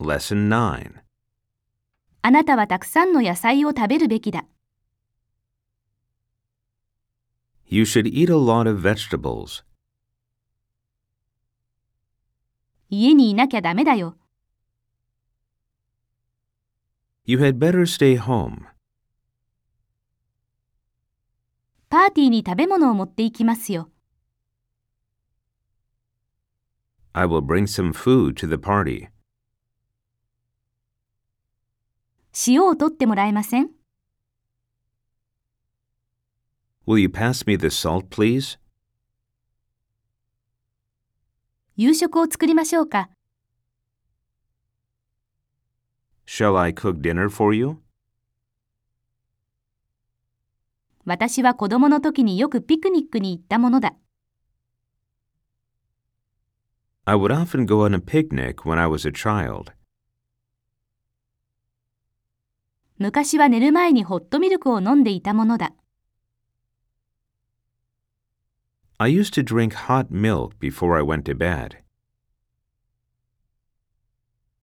Lesson 9. あなたはたくさんの野菜を食べるべきだ。 You should eat a lot of vegetables. 家にいなきゃダメだよ。 You had better stay home. パーティーに食べ物を持って行きますよ。 I will bring some food to the party. 塩を取ってもらえません？ Will you pass me the salt, please? 夕食を作りましょうか。 Shall I cook dinner for you? 私は子供の時によくピクニックに行ったものだ。 I would often go on a picnic when I was a child. 昔は寝る前にホットミルクを飲んでいたものだ。 I used to drink hot milk before I went to bed.